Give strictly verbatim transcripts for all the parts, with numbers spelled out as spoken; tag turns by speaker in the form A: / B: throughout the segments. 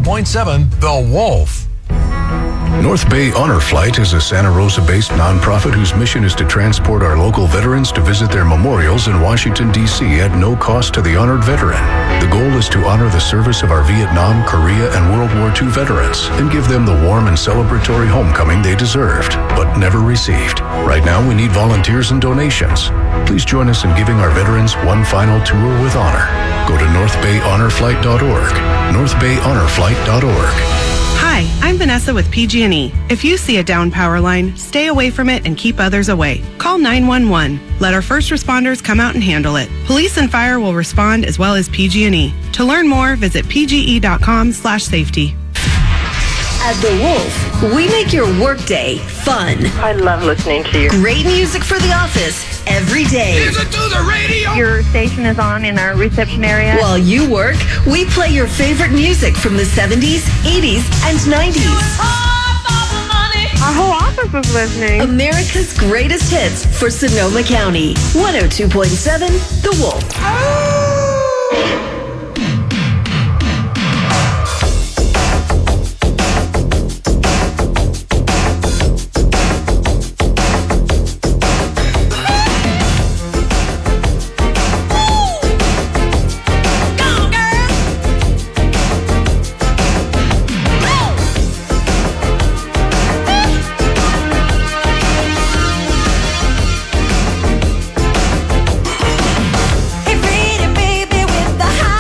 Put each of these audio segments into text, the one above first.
A: point seven The Wolf.
B: North Bay Honor Flight is a Santa Rosa-based nonprofit whose mission is to transport our local veterans to visit their memorials in Washington, D C at no cost to the honored veteran. The goal is to honor the service of our Vietnam, Korea, and World War Two veterans and give them the warm and celebratory homecoming they deserved, but never received. Right now, we need volunteers and donations. Please join us in giving our veterans one final tour with honor. Go to north bay honor flight dot org, north bay honor flight dot org.
C: Hi, I'm Vanessa with P G and E. If you see a down power line, stay away from it and keep others away. Call nine one one. Let our first responders come out and handle it. Police and fire will respond as well as P G and E. To learn more, visit p g e dot com slash safety.
D: At The Wolf, we make your workday fun.
E: I love listening to you.
D: Great music for the office every day.
A: Listen to the radio.
E: Your station is on in our reception area.
D: While you work, we play your favorite music from the seventies, eighties, and nineties.
E: Our whole office is listening.
D: America's greatest hits for Sonoma County. one oh two point seven The Wolf. Oh!
F: Hey, pretty baby with the high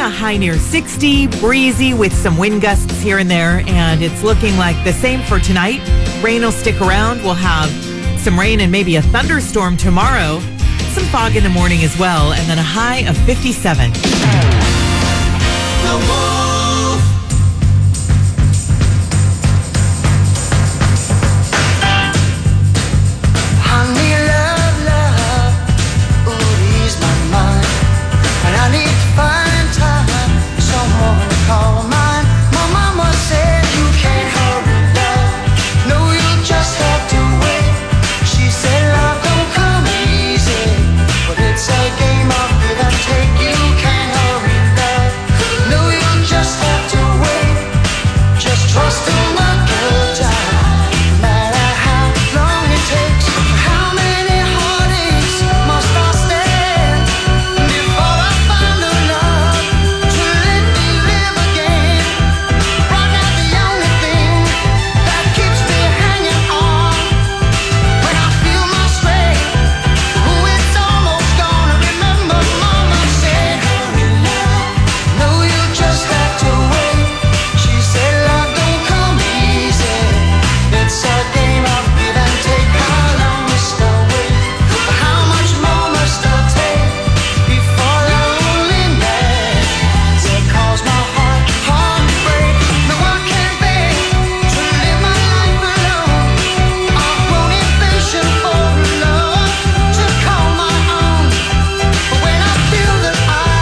F: a high near sixty, breezy with some wind gusts here and there, and it's looking like the same for tonight. Rain will stick around. We'll have some rain and maybe a thunderstorm tomorrow. Some fog in the morning as well, and then a high of fifty-seven.
G: The Wolf. Honey, love, love, ooh, ease my mind. And I need to find time, someone to call mine. My mama said you can't hurry love. No, you just have to wait. She said love don't come easy, but it's a game of give and take. You can't hurry love. No, you just have to wait. Just trust in the good time, no matter how long it takes. How many heartaches must I stand before I find a love to let me live again? Right now the only thing that keeps me hanging on when I feel my strength, ooh, it's almost gone. Remember mama said, hurry love, no, you just have to wait. She said love don't come easy, it's a game of give and take. How long must I wait? How much more must I take before loneliness it calls my heart, heart to break? No, I can't bear to live my life alone. I've grown impatient for love to call my own. But when I feel that I,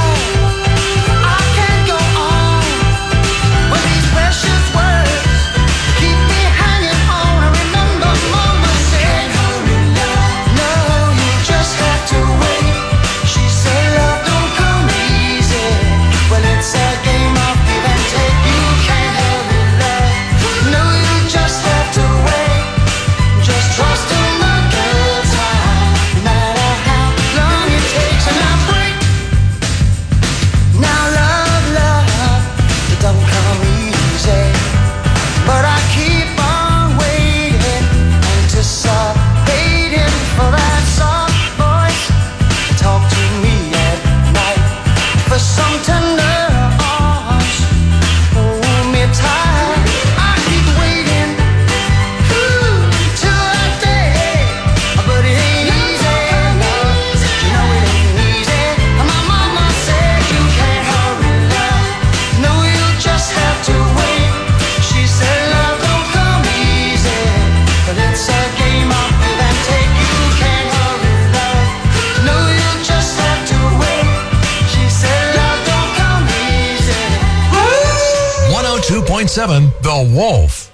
G: I can't go on, when these precious words keep me hanging on, I remember mama said, hurry love, no, you just have to wait. She said love don't come easy, well it's a game of give and take. You can't hurry love, no, you just have to wait. Just trust in the good time, no matter how long it takes. And I break. Now love, love, it don't come easy, but I keep on waiting, anticipating for that soft voice to talk to me at night, for some tender arms hold me tight. I keep waiting, ooh, till that day, but it ain't easy, no, you know it ain't easy. My mama said you can't hurry love, no, you just have to wait. She said love don't come easy, but it's a game of give and take. You can't hurry love, no, you just have to wait. She said love don't come easy.
A: one oh two point seven The Wolf.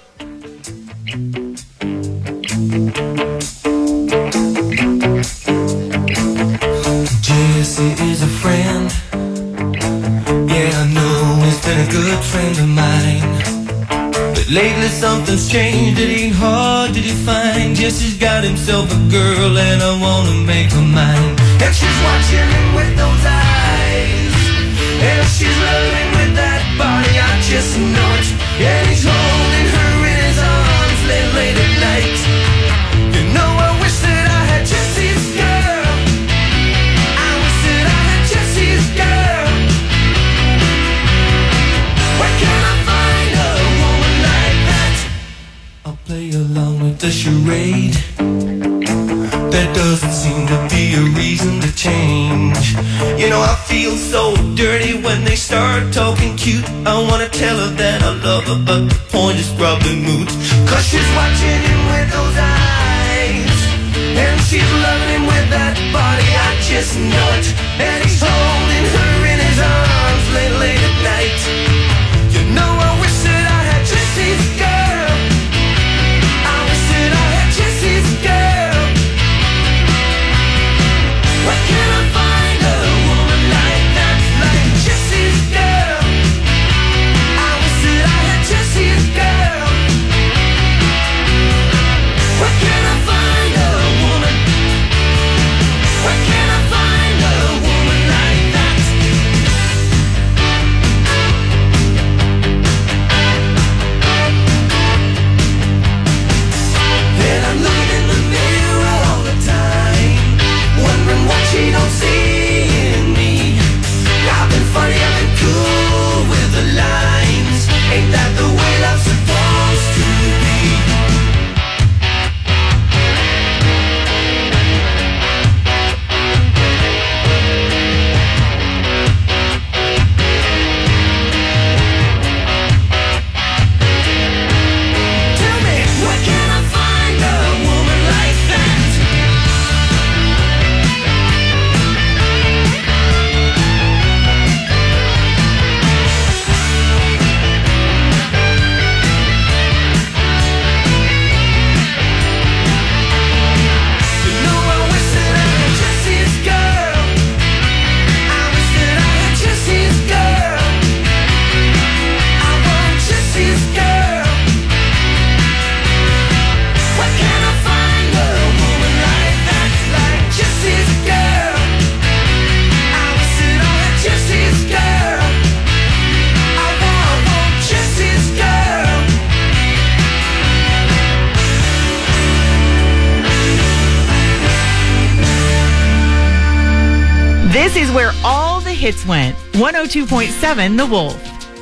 G: Jesse is a friend. Yeah, I know he's been a good friend of mine. But lately something's changed, it ain't hard to define. Jesse's got himself a girl and I wanna make her mine. And she's watching him with those eyes, and she's loving with that body, I just know it. And he's holding her in his arms late, late at night. You know I wish that I had Jesse's girl. I wish that I had Jesse's girl. Where can I find a woman like that? I'll play along with the charade. There doesn't seem to be a reason to change. You know I feel so dirty when they start talking cute. I wanna tell her that I love her, but the point is probably moot. Cause she's watching him with those eyes, and she's loving him with that body, I just know it. And he's holding her in his arms late, late at night. You know I wish that I had Jesse's girl. I wish that I had Jesse's girl. Where can I find a woman like that, like Jesse's girl? I wish that I had Jesse's girl.
F: This is where all the hits went. one oh two point seven The Wolf.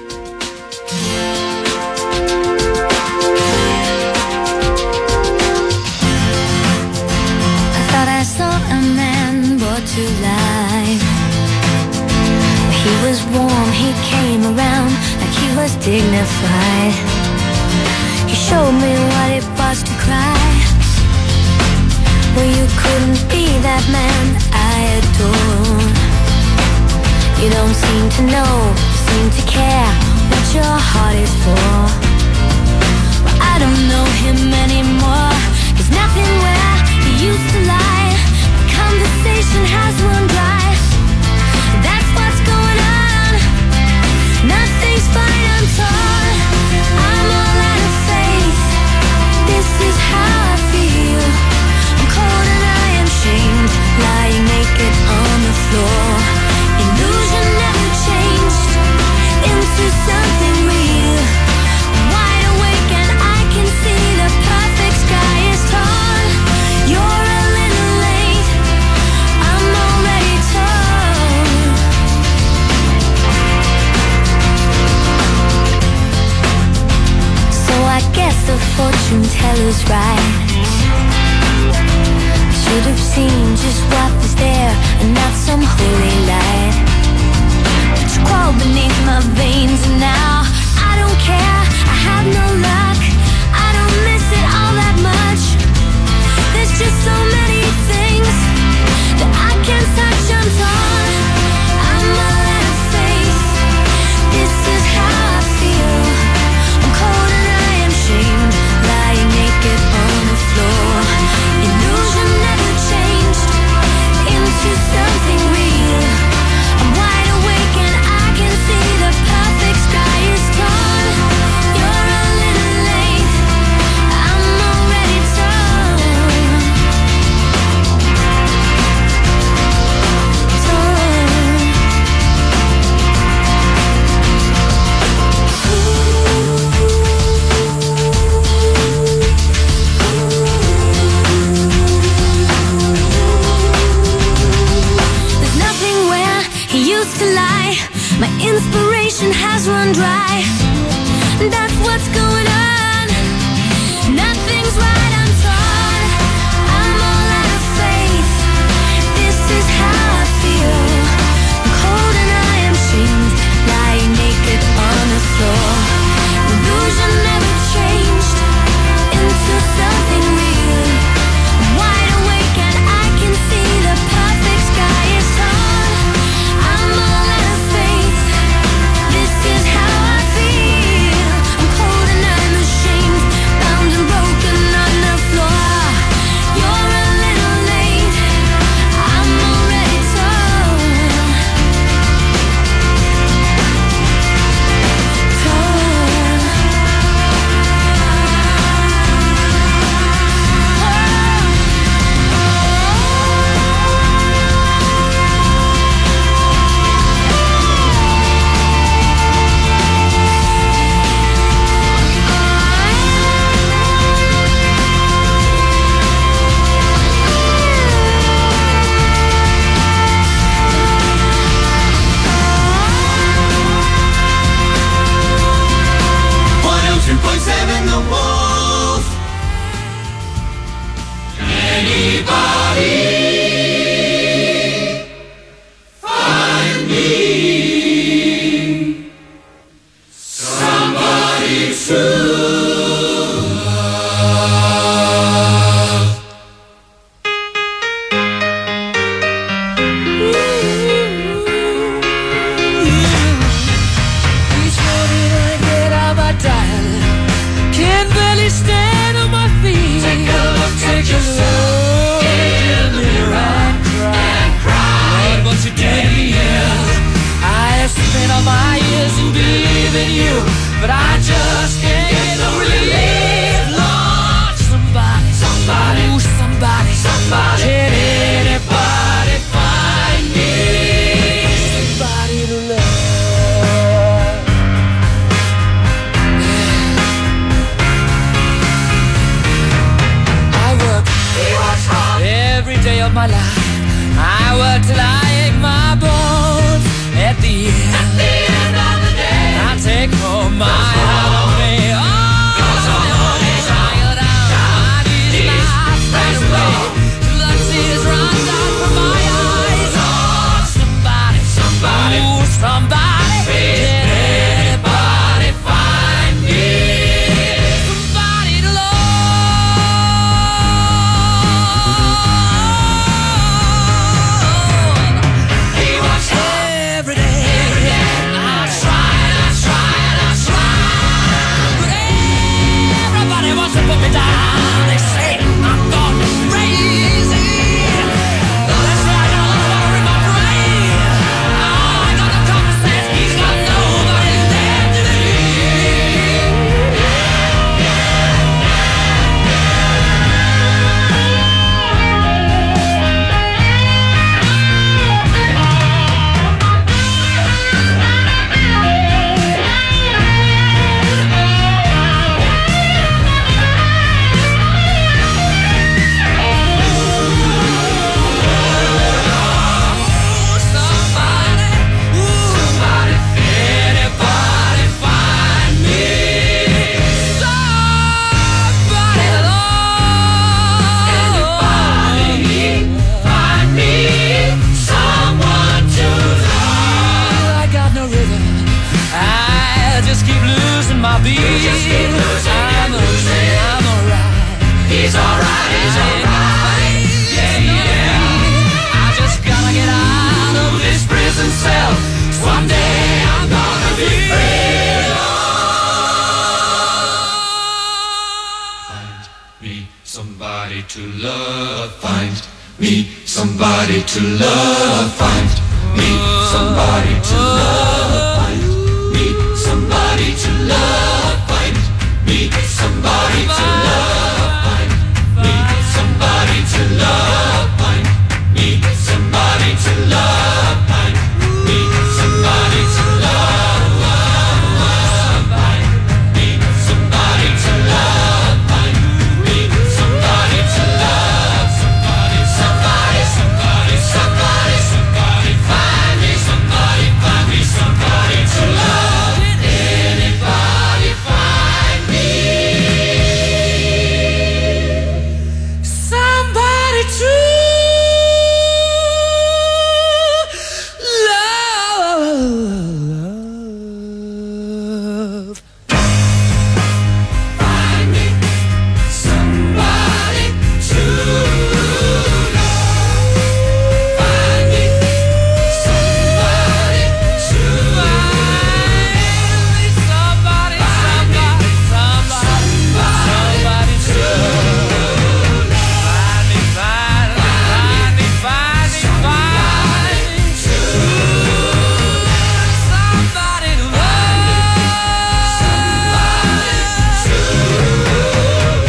H: I thought I saw a man brought to life. He was warm, he came around like he was dignified. He showed me what it was to cry. Well, you couldn't be that man I adore. You don't seem to know, seem to care what your heart is for. Well, I don't know him anymore. There's nothing where he used to lie. The conversation has run dry. That's what's going on. Nothing's fine, I'm torn. I'm all out of faith. This is how I feel. I'm cold and I am shamed, lying naked on the floor. Illusion never changed into something real. I'm wide awake and I can see the perfect sky is torn. You're a little late, I'm already torn. So I guess the fortune teller's right. Should have seen just what was there and not some holy light. But you crawl beneath my veins and now I don't care, I have no luck. I don't miss it all that much. There's just so many things that I can't touch, I'm torn. I'm all out of faith. This is how I feel. I'm cold and I am shamed, lying naked on the floor. Illusion never changed into something real. I'm wide awake and I can see the perfect sky is torn. You're a little late, I'm already torn. Torn. There's nothing where he used to lie. My inspiration has run dry. That's what's going on. Nothing's right, I'm torn. I'm all out of faith. This is how I feel. I'm cold and I am shamed, lying naked on the floor. Illusion never changed into something real. I'm wide awake and I can see the perfect sky is torn. I'm all out of faith. This is how I feel. I'm cold and I'm ashamed, bound and broken on the floor. You're a little late, I'm already torn. Torn.
G: one oh two point seven The Wolf. Anybody find me somebody to love?
I: Each morning I get out my dial, can barely stand on my feet.
G: Take a look at yourself in the mirror and cry.
I: Lord, what you did to me is I have spent all my years in believing you, but I just can't get no relief. Lord, somebody,
G: Somebody,
I: ooh, somebody,
G: somebody.
I: can anybody find me somebody to love? I work
G: He works hard.
I: every day of my life. I work till I ache my at the end, at the end of the day, I take home my holiday. Oh, my knees right away. Till the tears run down from my eyes. Oh, somebody, somebody, ooh, somebody, did anybody find me? Somebody to love. He wants every day. Every day. I try, I try, I try. But everybody wants to put me down. They say I'm gone crazy. That's why I got a little water in my brain. Oh, I got no common sense. He's got nobody left to believe. Somebody, ooh, somebody, anybody find me? Somebody to love. Anybody find me? Someone to love. I got no rhythm. I just keep losing my beat. Just keep losing, I'm losing. I'm alright. He's alright. He's alright. Yeah, yeah. I just gotta get out of this prison cell. Someday I'm gonna be free. Find me somebody to love. Find me somebody to love. Find me somebody to love. Find me somebody to love. Find me somebody to love. Find me somebody to love. Find me somebody to love. Find me somebody to love. Find me somebody to love. Find me somebody to love. Somebody, somebody, somebody, somebody, somebody. Find me somebody. Find me somebody to love. Did anybody find me? Somebody to love. Find me somebody to love. Find me somebody to love. Somebody, somebody, somebody, somebody to love. Find me, find me, find me, find me, find me to somebody to love. Somebody to love.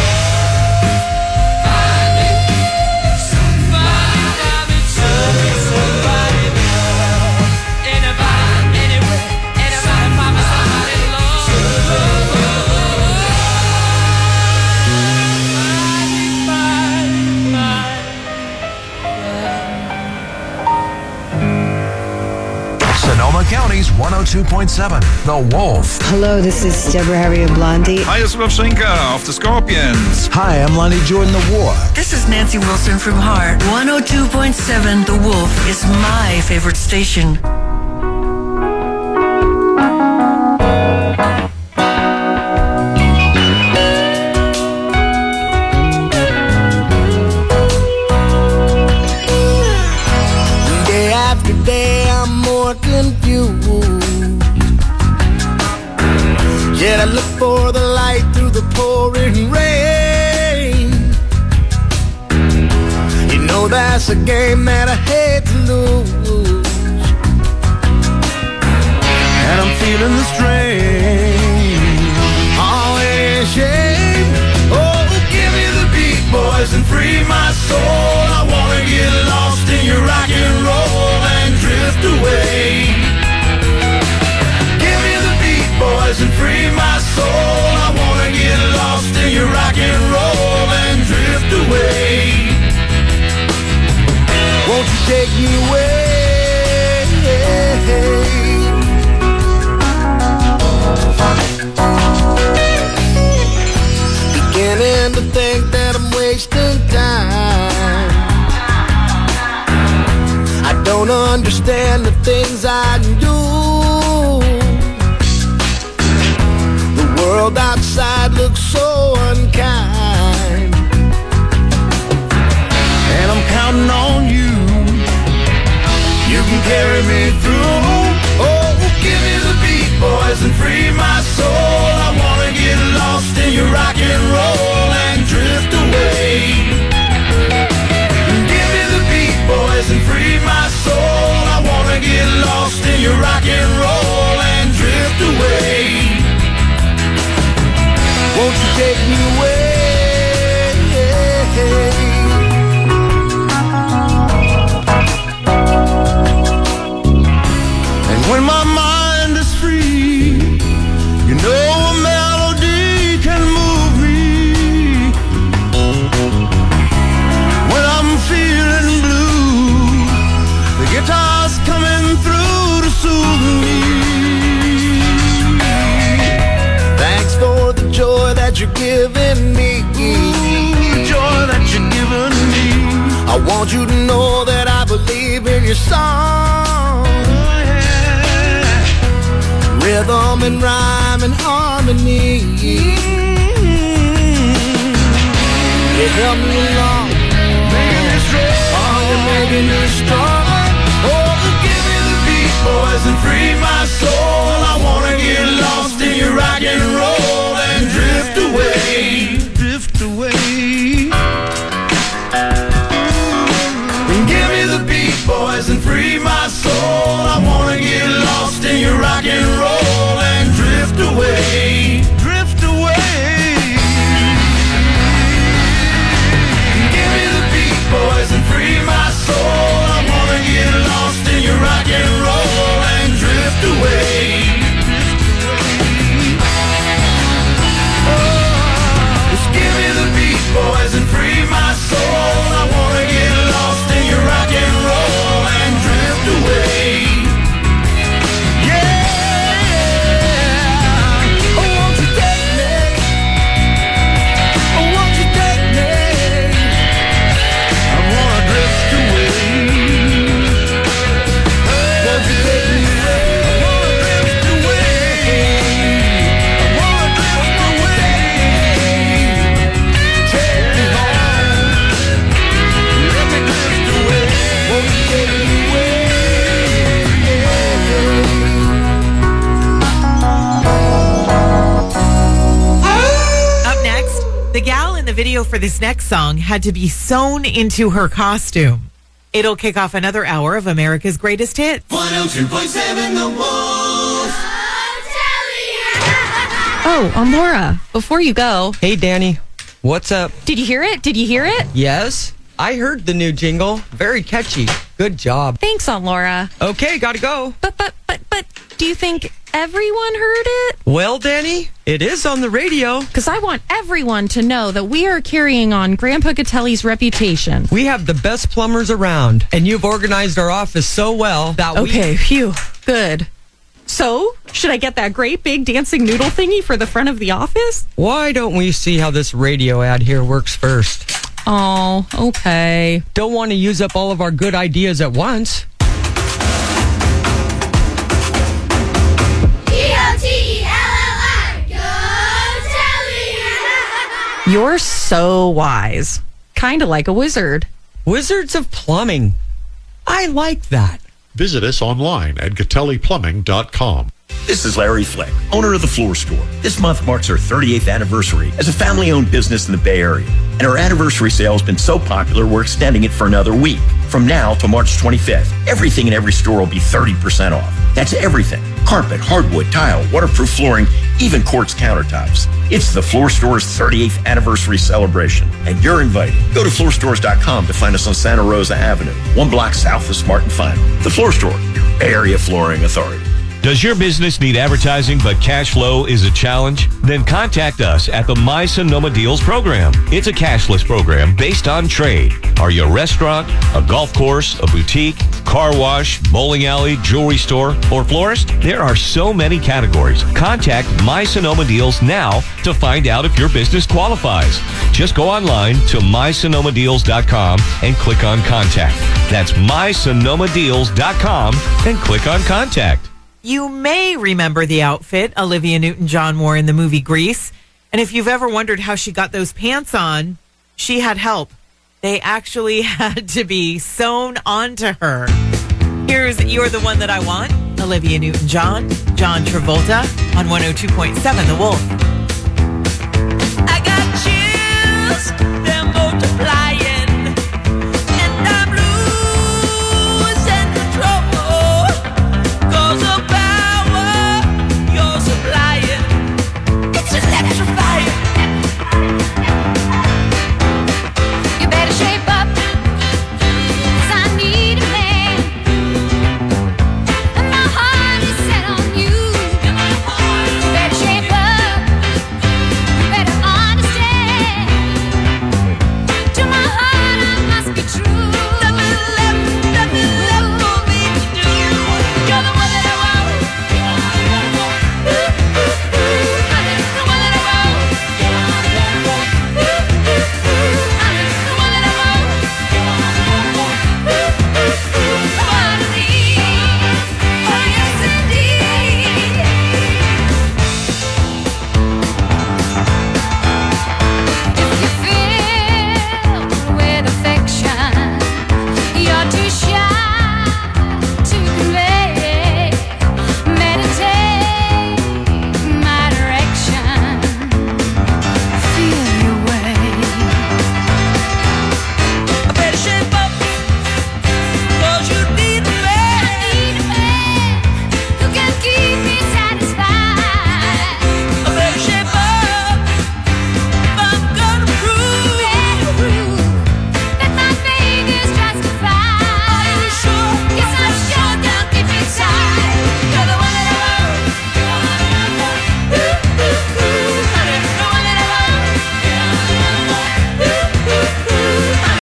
I: Find me somebody to somebody to love. Anybody, anywhere, anybody, find me somebody to love. Find me, find me,
A: Sonoma County's one oh two point seven, The Wolf.
J: Hello, this is Deborah Harriet Blondie.
K: Hi, it's Wawrzyńska of the Scorpions.
L: Hi, I'm Lonnie Jordan, The War.
M: This is Nancy Wilson from Heart. one oh two point seven The Wolf is my favorite station.
G: Day after day, I'm more confused. Yet I look for the light through the pouring rain. You know that's a game that I hate to lose. And I'm feeling the strain. Oh, it is shame. Oh, give me the beat, boys, and free my soul. I wanna get lost in your rock and roll and drift away. Give me the beat, boys, and free my soul. I wanna get lost in your rock and roll and drift away. Won't you take me away? understand the things I do. The world outside looks so unkind, and I'm counting on you. You can carry me through. Oh, give me the beat, boys, and free my soul. I wanna get lost in your rock and roll and drift away. Give me the beat, boys, and free my soul. I wanna get lost in your rock and roll and drift away. Won't you take me away? And when my mind is free, you know a melody can move me. When I'm feeling blue, the guitar's coming through to soothe me. Thanks for the joy that you're giving me. The joy that you're giving me. I want you to know that I believe in your song. Rhythm and rhyme and harmony. You help me along, making me strong. Oh, you're making me strong. Oh, give me the beat, boys, and free my soul. I wanna get lost in your rock and roll and drift away, drift away. And give me the beat, boys, and free my soul. I wanna get lost in your rock and roll and drift away, drift away. Give me the beat, boys, and free my soul. I wanna get lost in your rock and roll and drift away. Oh, just give me the beat, boys, and free my soul. I wanna get lost in your rock and roll and drift away.
F: The gal in the video for this next song had to be sewn into her costume. It'll kick off another hour of America's Greatest Hits.
I: one oh two point seven The Wolf.
N: Oh, I'm Laura. Before you go.
O: Hey, Danny. What's up?
N: Did you hear it? Did you hear it?
O: Yes. I heard the new jingle. Very catchy. Good job.
N: Thanks, Aunt Laura.
O: Okay, gotta go.
N: But, but, but, but, do you think everyone heard it?
O: Well, Danny, it is on the radio.
N: Because I want everyone to know that we are carrying on Grandpa Catelli's reputation.
O: We have the best plumbers around, and you've organized our office so well that we...
N: Okay, phew, good. So, should I get that great big dancing noodle thingy for the front of the office?
O: Why don't we see how this radio ad here works first?
N: Oh, okay.
O: Don't want to use up all of our good ideas at once.
N: You're so wise. Kind of like a wizard.
O: Wizards of Plumbing. I like that.
P: Visit us online at Catelli Plumbing dot com.
Q: This is Larry Flick, owner of The Floor Store. This month marks our thirty-eighth anniversary as a family-owned business in the Bay Area. And our anniversary sale has been so popular, we're extending it for another week. From now to March twenty-fifth, everything in every store will be thirty percent off. That's everything. Carpet, hardwood, tile, waterproof flooring, even quartz countertops. It's The Floor Store's thirty-eighth anniversary celebration, and you're invited. Go to floor stores dot com to find us on Santa Rosa Avenue, one block south of Smart and Final. The Floor Store, your Bay Area flooring authority.
R: Does your business need advertising but cash flow is a challenge? Then contact us at the My Sonoma Deals program. It's a cashless program based on trade. Are you a restaurant, a golf course, a boutique, car wash, bowling alley, jewelry store, or florist? There are so many categories. Contact My Sonoma Deals now to find out if your business qualifies. Just go online to my sonoma deals dot com and click on Contact. That's my sonoma deals dot com and click on Contact.
F: You may remember the outfit Olivia Newton-John wore in the movie Grease. And if you've ever wondered how she got those pants on, she had help. They actually had to be sewn onto her. Here's You're the One That I Want, Olivia Newton-John, John Travolta on one oh two point seven The Wolf.